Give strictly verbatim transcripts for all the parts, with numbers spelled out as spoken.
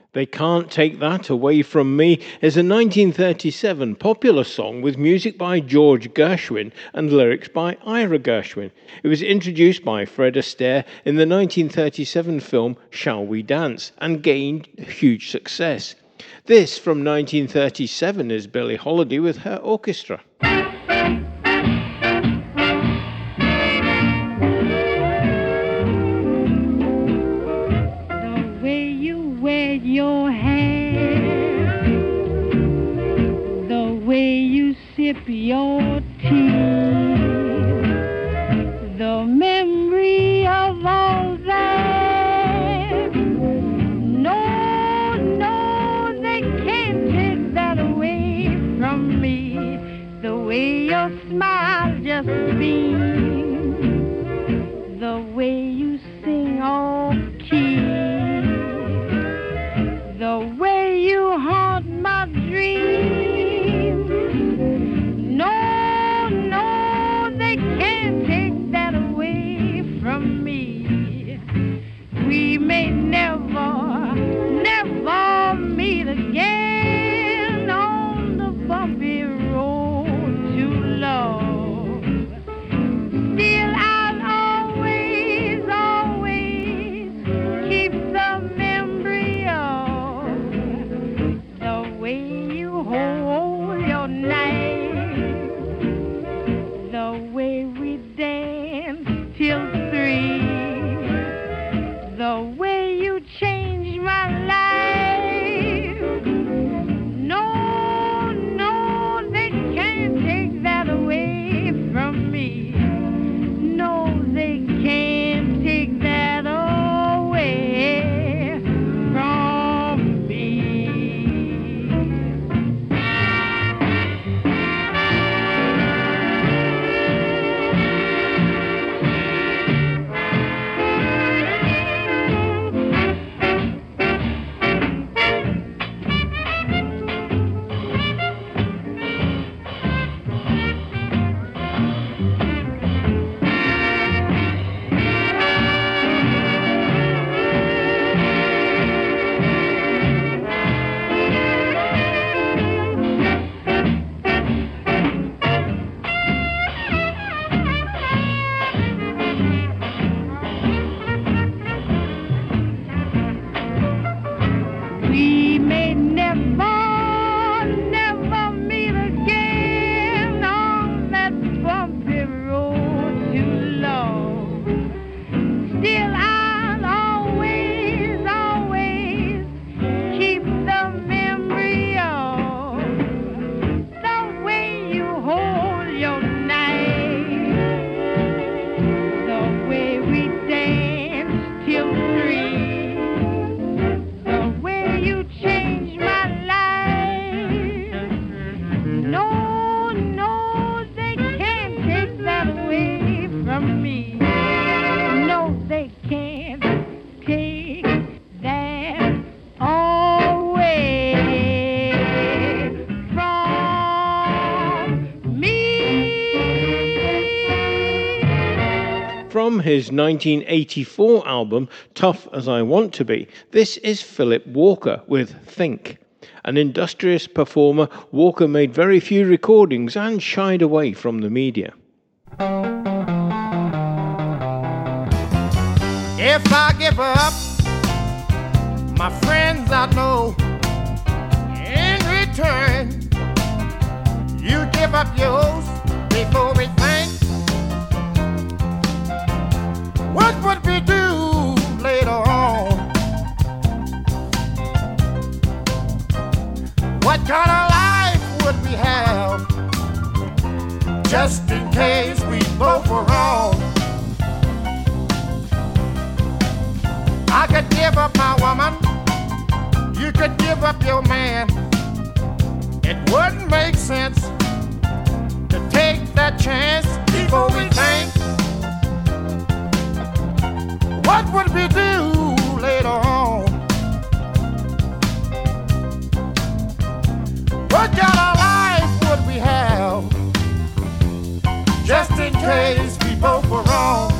They Can't Take That Away From Me is a nineteen thirty-seven popular song with music by George Gershwin and lyrics by Ira Gershwin. It was introduced by Fred Astaire in the nineteen thirty-seven film Shall We Dance and gained huge success. This from nineteen thirty-seven is Billie Holiday with her orchestra. Your hair, the way you sip your tea, the memory of all that. No, no, they can't take that away from me. The way your smile just beams, the way you sing off key, the way you haunt my dreams. No, no, they can't take that away from me. We may never, never meet again on the bumpy road to love. Still, I'll always, always keep the memory of the way you hold your knife, the way we dance till three, the way you changed my life. No, no, they can't take that away from me. No, they can't take that away from me. We may never, never meet again on that bumpy road to love. Still, I'll always, always keep the memory of the way you hold your knife, the way we dance till three, the way you changed my life. No, no, they can't take that away from me. No, they can't take that away from me. From his nineteen eighty-four album Tough As I Want to Be, this is Philip Walker with Think. An industrious performer, Walker made very few recordings and shied away from the media. If I give up, my friends I know, in return, you give up yours before we think. What would we do later on? What kind of life would we have, just in case we both were wrong? I could give up my woman, you could give up your man. It wouldn't make sense to take that chance before we think. What would we do later on? What kind of life would we have, just in case we both were wrong?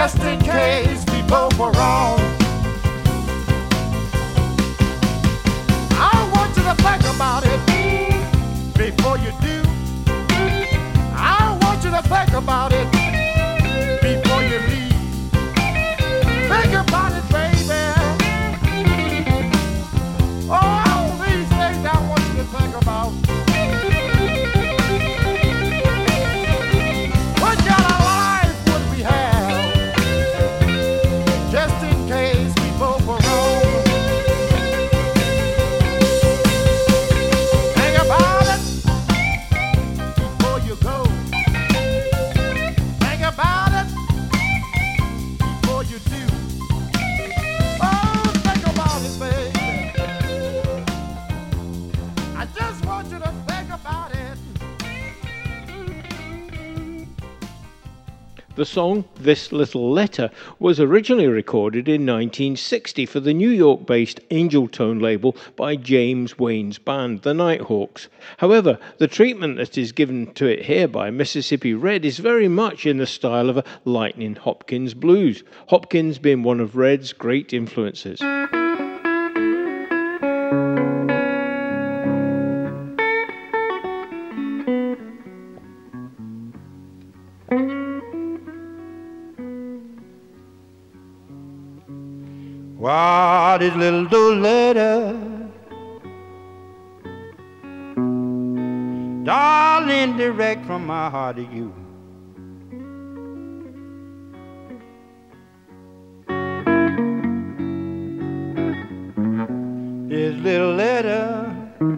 just in case we both were wrong. I want you to think about it before you do. I want you to think about it before you leave. Think about it, baby. All these things I want you to think about. What kind of life would we have just in case we both were wrong? Think about it before you go. Think about it before you do. Oh, think about it, baby. I just want you to think about it. The song This Little Letter was originally recorded in nineteen sixty for the New York-based Angel Tone label by James Wayne's band, the Nighthawks. However, the treatment that is given to it here by Mississippi Red is very much in the style of a Lightning Hopkins blues, Hopkins being one of Red's great influences. Wow, this little letter, darling, direct from my heart to you. This little letter,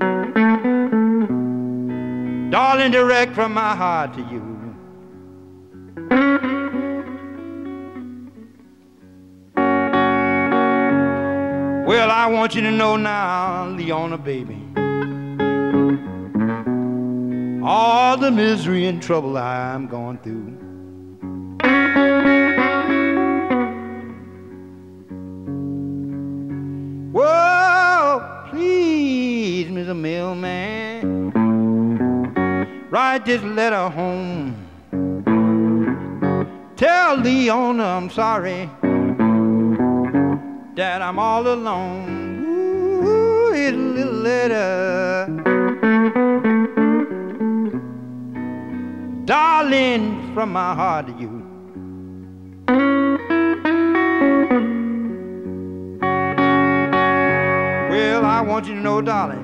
darling, direct from my heart to you. Well, I want you to know now, Leona, baby, all the misery and trouble I'm going through. Whoa, please, Mister Mailman, write this letter home. Tell Leona I'm sorry that I'm all alone. Ooh, it's a little letter, darling, from my heart to you. Well, I want you to know, darling,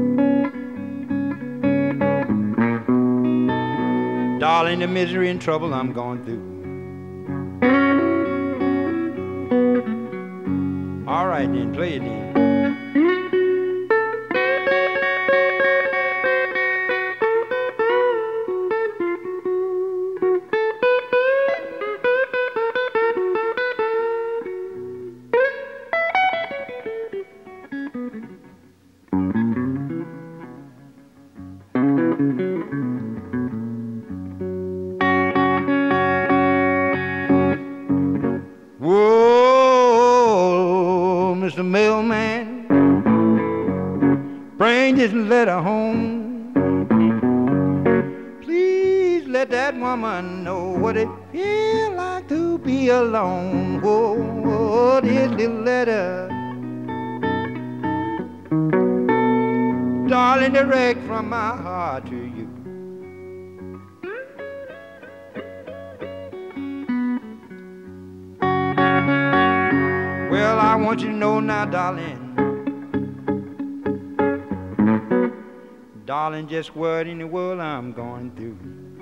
darling, the misery and trouble I'm going through. All right, then, play it then. Mister Mailman, bring this letter home. Please let that woman know what it feels like to be alone. Oh, this little letter, darling, direct from my heart to you. Well, I want you to know now, darling, darling, just what in the world I'm going through.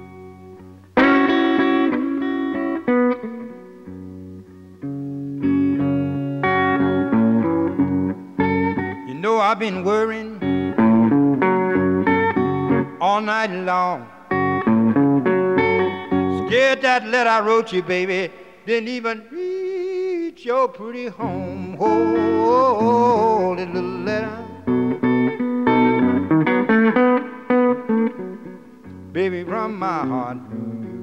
You know I've been worrying all night long, scared that letter I wrote you, baby, didn't even reach your pretty home. Oh, that little letter, baby, from my heart to you.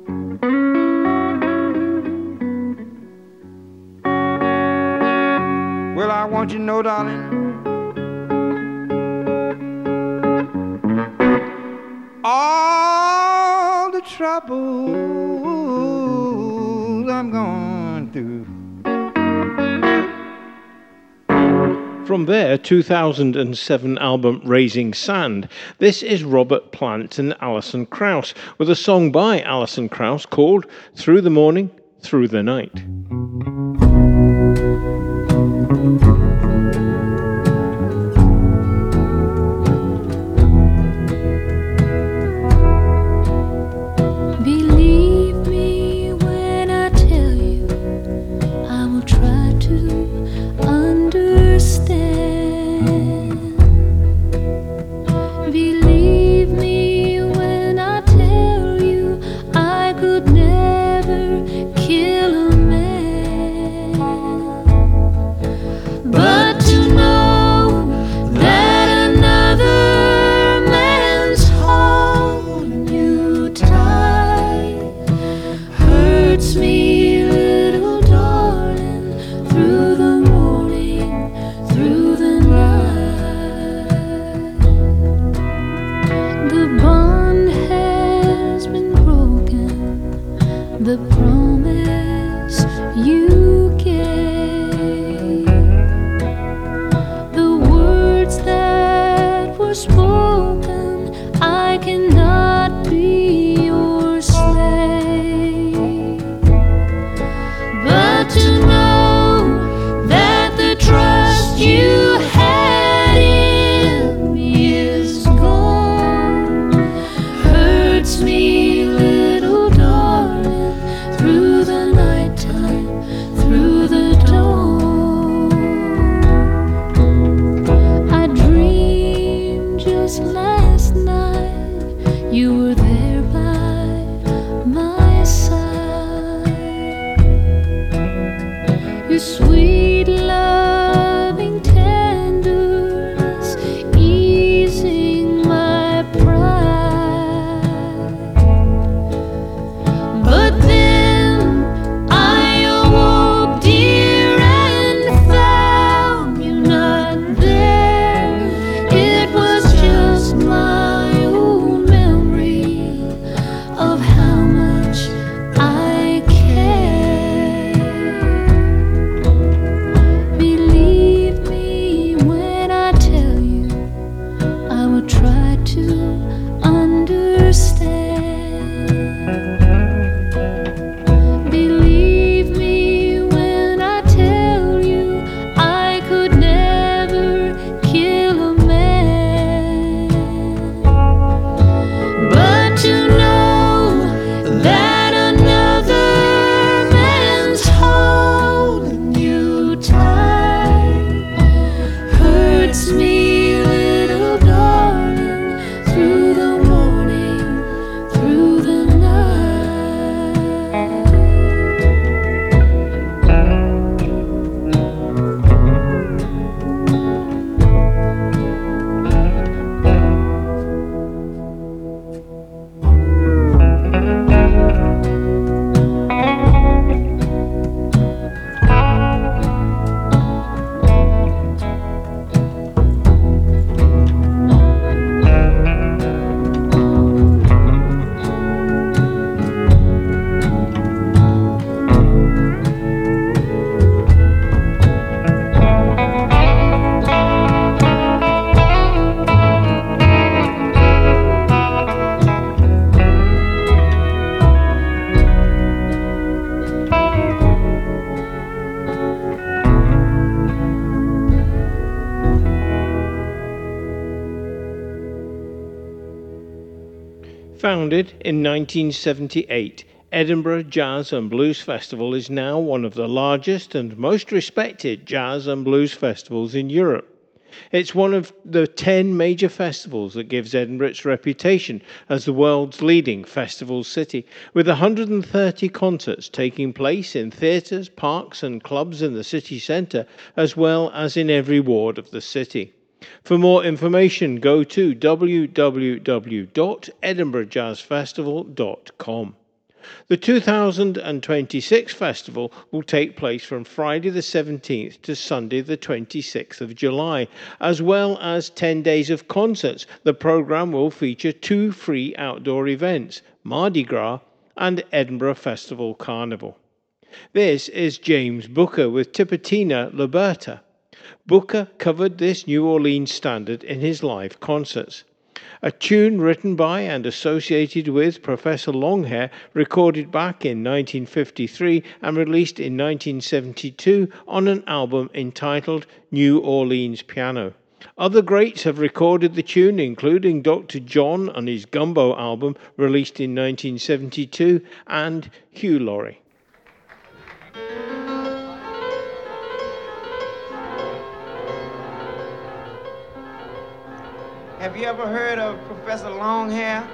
Well, I want you to know, darling, all the troubles I'm gone through. From their two thousand seven album Raising Sand, this is Robert Plant and Alison Krauss with a song by Alison Krauss called Through the Morning, Through the Night. Founded in nineteen seventy-eight, Edinburgh Jazz and Blues Festival is now one of the largest and most respected jazz and blues festivals in Europe. It's one of the ten major festivals that gives Edinburgh its reputation as the world's leading festival city, with one hundred thirty concerts taking place in theatres, parks and clubs in the city centre, as well as in every ward of the city. For more information, go to w w w dot edinburgh jazz festival dot com. The two thousand twenty-six festival will take place from Friday the seventeenth to Sunday the twenty-sixth of July, as well as ten days of concerts. The programme will feature two free outdoor events, Mardi Gras and Edinburgh Festival Carnival. This is James Booker with Tipatina Liberta. Booker covered this New Orleans standard in his live concerts. A tune written by and associated with Professor Longhair, recorded back in nineteen fifty-three and released in nineteen seventy-two on an album entitled New Orleans Piano. Other greats have recorded the tune, including Doctor John on his Gumbo album released in nineteen seventy-two and Hugh Laurie. Have you ever heard of Professor Longhair?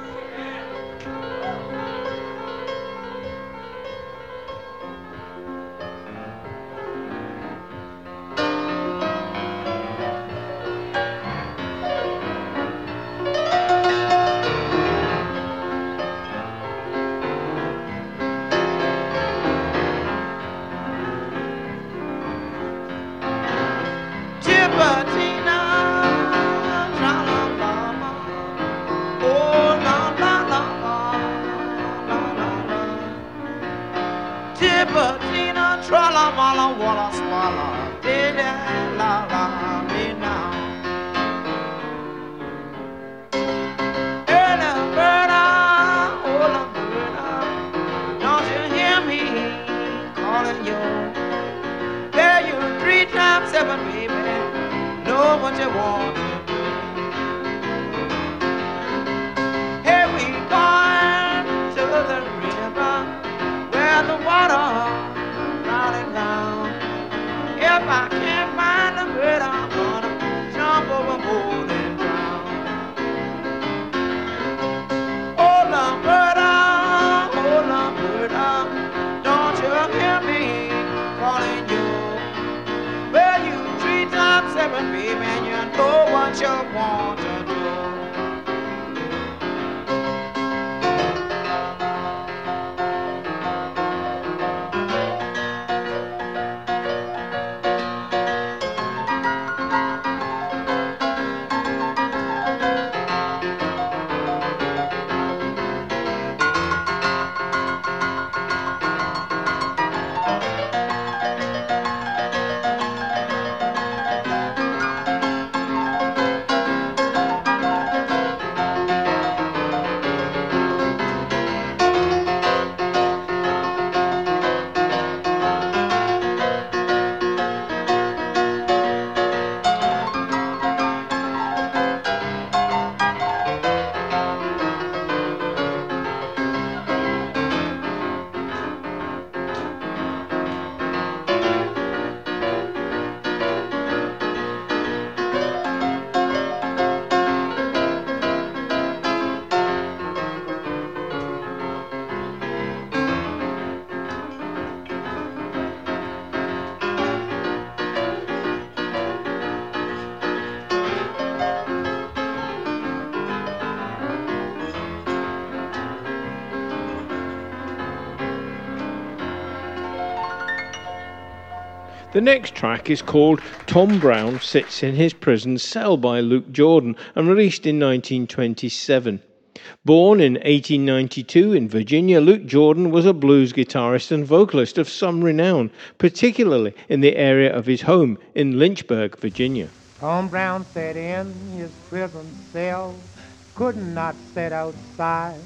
The next track is called Tom Brown Sits in His Prison Cell by Luke Jordan and released in nineteen twenty-seven. Born in eighteen ninety-two in Virginia, Luke Jordan was a blues guitarist and vocalist of some renown, particularly in the area of his home in Lynchburg, Virginia. Tom Brown sat in his prison cell, could not sit outside,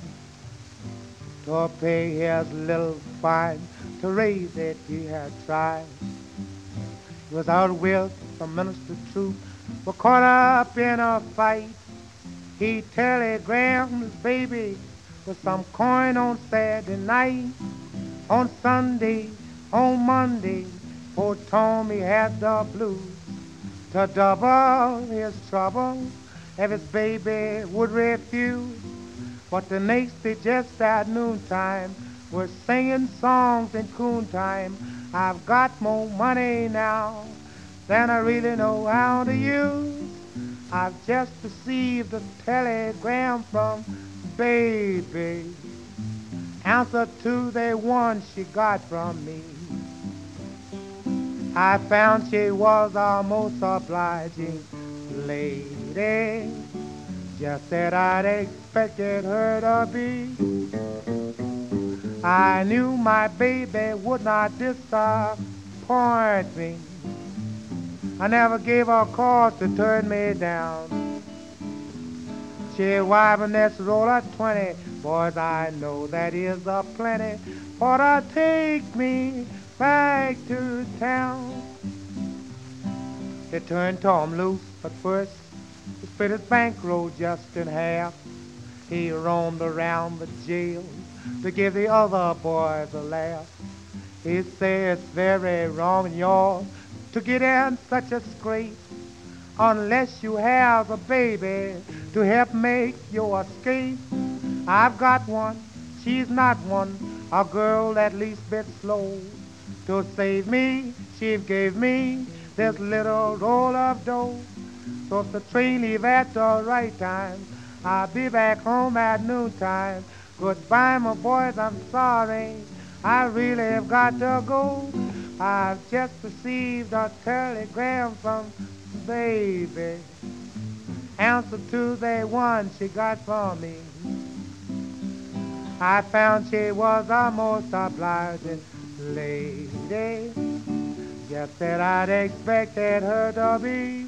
to pay his little fine to raise it he had tried. He was out with some minister troop, were caught up in a fight. He telegrammed his baby with some coin on Saturday night. On Sunday, on Monday, poor Tommy had the blues to double his trouble if his baby would refuse. But the next day, just at noontime, we're singing songs in coon time. I've got more money now than I really know how to use. I've just received a telegram from baby, answer to the one she got from me. I found she was a most obliging lady, just that I'd expected her to be. I knew my baby would not disappoint me. I never gave her cause to turn me down. She wiping this roll of twenty, boys, I know that is a plenty for to take me back to town. They turned Tom loose, but first he split his bankroll just in half. He roamed around the jail to give the other boys a laugh. He said it's very wrong in y'all to get in such a scrape unless you have a baby to help make your escape. I've got one, she's not one, a girl at least bit slow. To save me, she gave me this little roll of dough. So if the train leave at the right time, I'll be back home at noontime. Goodbye, my boys, I'm sorry, I really have got to go. I've just received a telegram from baby, answer to the one she got for me. I found she was a most obliging lady, just that I'd expected her to be.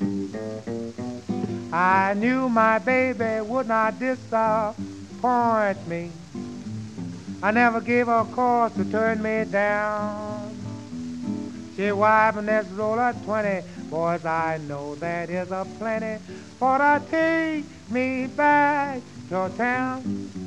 I knew my baby would not disappoint me. I never gave her cause to turn me down. She wiping this roll of twenty, boys, I know that is a plenty for to take me back to town.